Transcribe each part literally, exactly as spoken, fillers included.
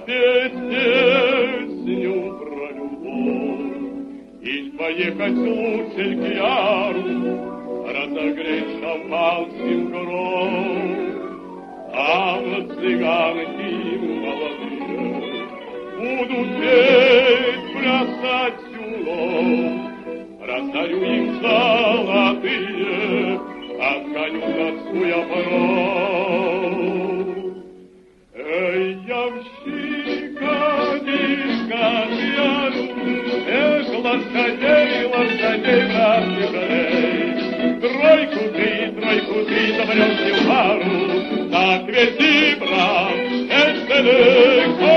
запеть песню про любовь, или поехать лучше к яру, разогреть шампанским кровь. Там цыганки молодые будут петь, бросать сюлов, раздаю им золотые, отгоню тоску я порой. Эй, ямщика, дишка, пьяну, эх, лошадей, лошадей, брат, не жалей. Тройку ты, тройку ты, забрёшь в пару, так вези, брат, это далеко.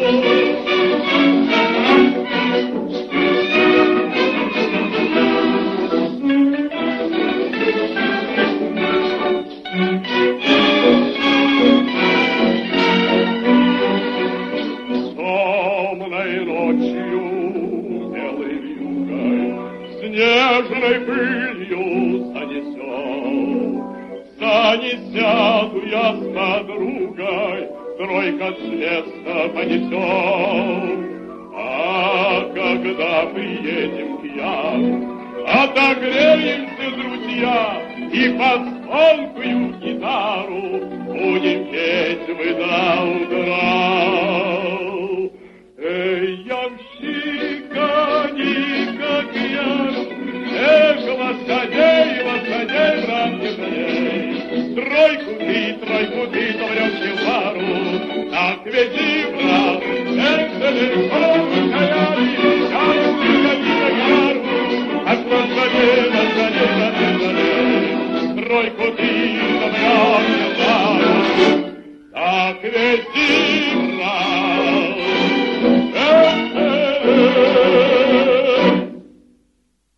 Снежной пылью занесет, занесяду я с подругой, тройка с места понесет. А когда приедем к яру, отогреемся, друзья, и под звонкую гитару будем петь мы до утра. Эй, ямщика, никак я, эх, лошадей, лошадей, брат, не жалей. Тройку ты, тройку ты, добрёшься в пару, так вези, брат, эх, далеко, каяли, каяли, каяли, яру, от лошадей, лошадей, лошадей, лошадей. Тройку ты, добрёшься в пару, так вези, брат.